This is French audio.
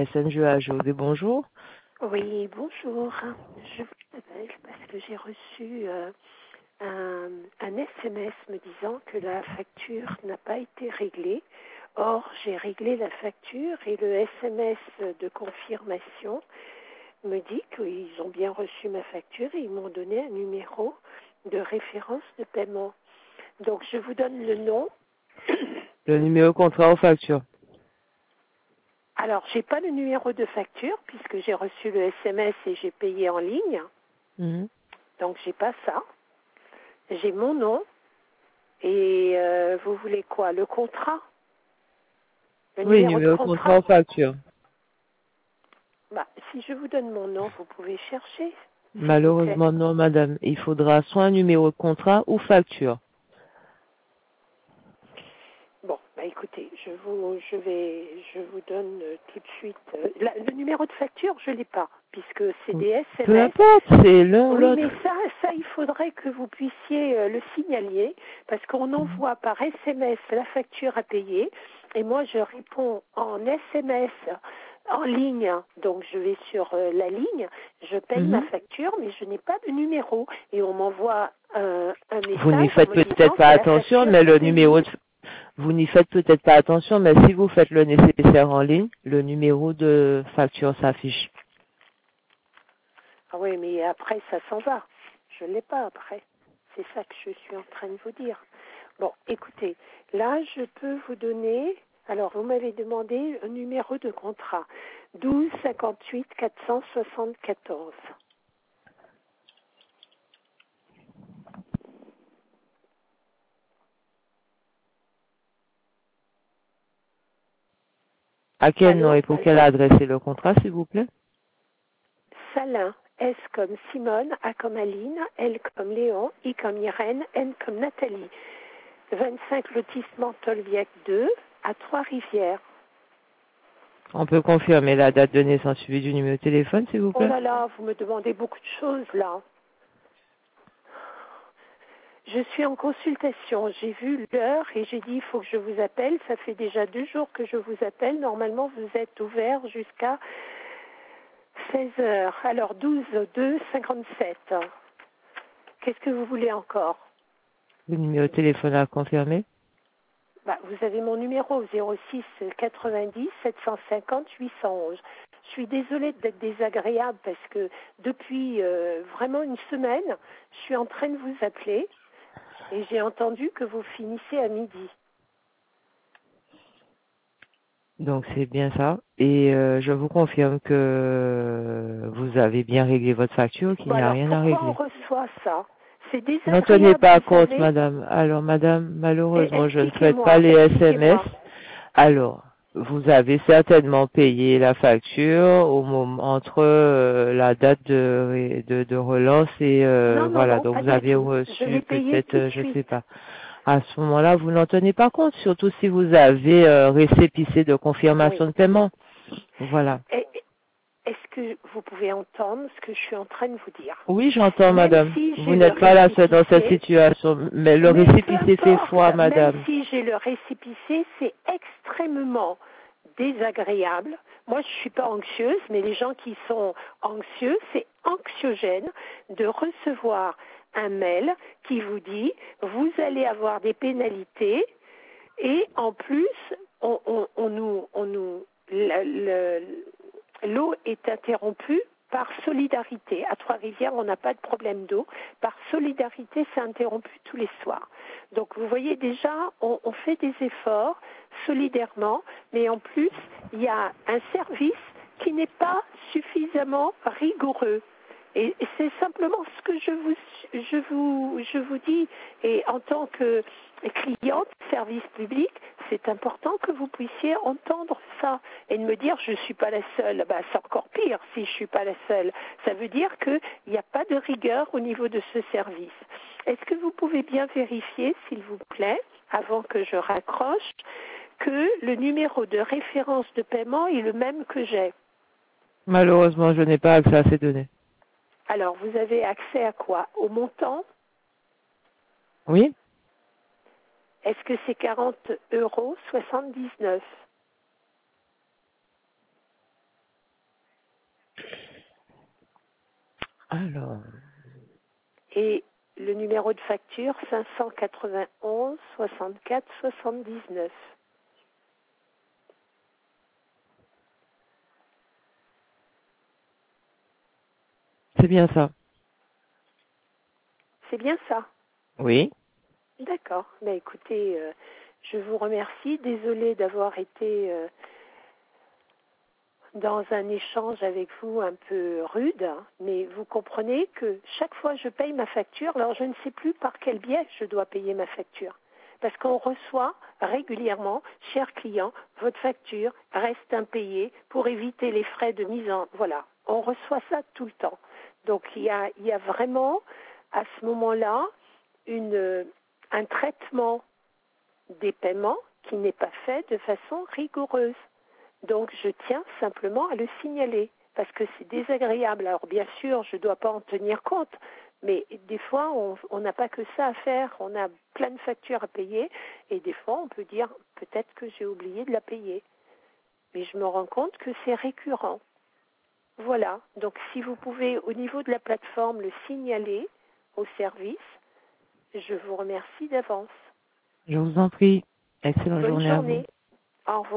SNGAGOD, bonjour. Oui, bonjour. Je vous appelle parce que j'ai reçu un SMS me disant que la facture n'a pas été réglée. Or, j'ai réglé la facture et le SMS de confirmation me dit qu'ils ont bien reçu ma facture et ils m'ont donné un numéro de référence de paiement. Donc, je vous donne le nom. Le numéro contrat aux factures. Alors, j'ai pas le numéro de facture puisque j'ai reçu le SMS et j'ai payé en ligne. Donc, j'ai pas ça. J'ai mon nom. Et vous voulez quoi? Le contrat? Oui, numéro contrat aux factures. Bah, si je vous donne mon nom, vous pouvez chercher. Malheureusement, non, madame. Il faudra soit un numéro de contrat ou facture. Bon, bah écoutez, je vous donne tout de suite. Le numéro de facture, je l'ai pas, puisque c'est des SMS. Peu importe, c'est l'un ou l'autre. Oui, mais ça, il faudrait que vous puissiez le signaler, parce qu'on envoie par SMS la facture à payer, et moi je réponds en SMS en ligne, donc je vais sur la ligne, je paye ma facture, mais je n'ai pas de numéro, et on m'envoie un message. Vous n'y faites peut-être pas attention, mais le numéro de... Vous n'y faites peut-être pas attention, mais si vous faites le nécessaire en ligne, le numéro de facture s'affiche. Ah oui, mais après, ça s'en va. Je ne l'ai pas après. C'est ça que je suis en train de vous dire. Bon, écoutez, là, je peux vous donner... Alors, vous m'avez demandé un numéro de contrat. 12 58 474. À quel nom et pour quelle adresse est le contrat, s'il vous plaît? Salin, S comme Simone, A comme Aline, L comme Léon, I comme Irène, N comme Nathalie. 25 lotissement Tolbiac 2, à Trois-Rivières. On peut confirmer la date de naissance suivie du numéro de téléphone, s'il vous plaît? Oh là là, vous me demandez beaucoup de choses, là. Je suis en consultation. J'ai vu l'heure et j'ai dit il faut que je vous appelle. Ça fait déjà 2 jours que je vous appelle. Normalement, vous êtes ouvert jusqu'à 16 heures. Alors 12 2 57. Qu'est-ce que vous voulez encore? Le numéro de téléphone à confirmer? Bah, vous avez mon numéro 06 90 750 811. Je suis désolée d'être désagréable parce que depuis vraiment une semaine, je suis en train de vous appeler. Et j'ai entendu que vous finissez à midi. Donc c'est bien ça. Et je vous confirme que vous avez bien réglé votre facture, qu'il n'y a rien à régler. Pourquoi on reçoit ça? C'est désagréable. N'en tenez pas compte, madame. Alors, madame, malheureusement, je ne souhaite pas les SMS. Alors, vous avez certainement payé la facture au moment entre la date de relance et voilà. Donc vous avez reçu peut-être, je sais pas. À ce moment-là, vous n'en tenez pas compte, surtout si vous avez récépissé de confirmation de paiement. Voilà. Est-ce que vous pouvez entendre ce que je suis en train de vous dire? Oui, j'entends, madame. Vous n'êtes pas la seule dans cette situation, mais le récépissé fait foi, madame. Même si j'ai le récépissé, c'est extrêmement désagréable. Moi, je suis pas anxieuse, mais les gens qui sont anxieux, c'est anxiogène de recevoir un mail qui vous dit vous allez avoir des pénalités et en plus l'eau est interrompue par solidarité. À Trois-Rivières, on n'a pas de problème d'eau. Par solidarité, c'est interrompu tous les soirs. Donc, vous voyez déjà, on fait des efforts solidairement, mais en plus, il y a un service qui n'est pas suffisamment rigoureux. Et c'est simplement ce que je vous dis. Et en tant que cliente, service public, c'est important que vous puissiez entendre ça et de me dire je ne suis pas la seule. Ben, c'est encore pire si je ne suis pas la seule. Ça veut dire qu'il n'y a pas de rigueur au niveau de ce service. Est-ce que vous pouvez bien vérifier, s'il vous plaît, avant que je raccroche, que le numéro de référence de paiement est le même que j'ai? Malheureusement, je n'ai pas accès à ces données. Alors, vous avez accès à quoi? Au montant? Oui. Est-ce que c'est 40,79 €? Alors, Et le numéro de facture, 591 64 79. c'est bien ça. C'est bien ça? Oui. D'accord. Ben, écoutez, je vous remercie. Désolée d'avoir été dans un échange avec vous un peu rude, hein, mais vous comprenez que chaque fois que je paye ma facture, alors je ne sais plus par quel biais je dois payer ma facture. Parce qu'on reçoit régulièrement, chers clients, votre facture reste impayée pour éviter les frais de mise en... Voilà, on reçoit ça tout le temps. Donc il y a vraiment, à ce moment-là, un traitement des paiements qui n'est pas fait de façon rigoureuse. Donc je tiens simplement à le signaler parce que c'est désagréable. Alors bien sûr, je ne dois pas en tenir compte, mais des fois, on n'a pas que ça à faire. On a plein de factures à payer et des fois, on peut dire peut-être que j'ai oublié de la payer. Mais je me rends compte que c'est récurrent. Voilà. Donc si vous pouvez, au niveau de la plateforme, le signaler au service, je vous remercie d'avance. Je vous en prie. Excellente Bonne journée à vous. journée. Au revoir.